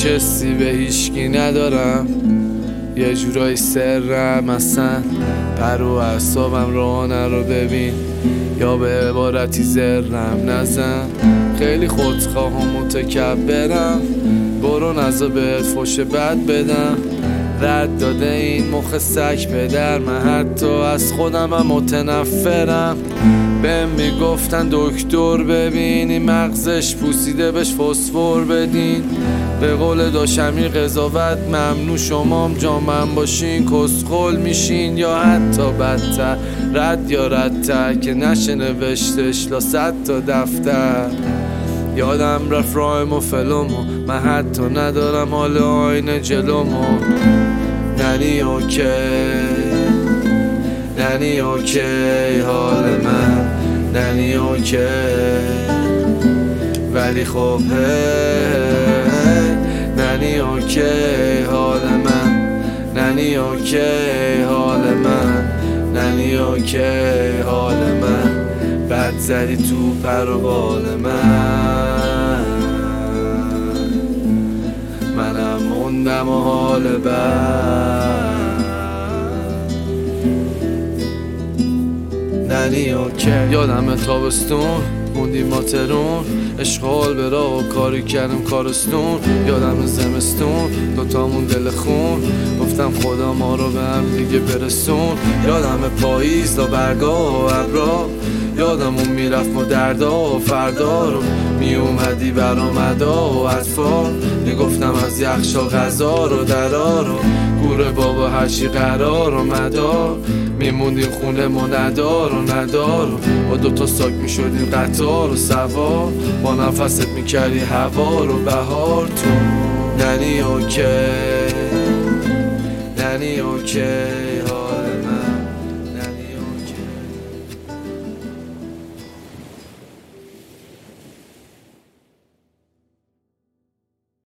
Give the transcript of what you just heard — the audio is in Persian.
کسی به هیچکی ندارم، یه جورایی سرم اصلا پر و اعصابم رو ببین یا به عبارتی زرم نزن. خیلی خودخواه و متکبرم، برو نزا بهت فوش بد بدم. رد داده این مخ سگ پدر، من حتی از خودم هم متنفرم. بهم میگفتن دکتر ببینی مغزش پوسیده بهش فسفر بدین. به قول داشمی قضاوت ممنوع، شمام جا من باشین کسخل میشین یا حتی بدتر. رد یا ردتر که نشه نوشتش لا 100 تا دفتر. یادم رفت رایم و فلومو، من حتی ندارم حال آینه جلومو. ننی اوکی، ننی اوکی حال من، ننی اوکی ولی خب ننی اوکی حال من، ننی اوکی حال من، ننی اوکی حال من. بد زدی تو پر و بال منم موندم و حال بد. ننی اوکی. یادم تابستون موندیم ما ترون، اشغال به راه و کاری کردم کارستون. یادم زمستون دوتامون دل خون، گفتم خدا ما رو به هم دیگه برسون. یادم پاییز دا برگاه و ابرا، یادمون میرفت ما دردا و فردا رو میومدی برامدا و اطفال. میگفتم از یخشا غذا رو درا رو، گوره بابا هرچی قرار و مدار. میموندیم خونه ما ندار و ندار و با دوتا ساک میشدیم قطار و سوار. با نفست میکردی هوا رو بهار تو. ننی اوکی، ننی اوکی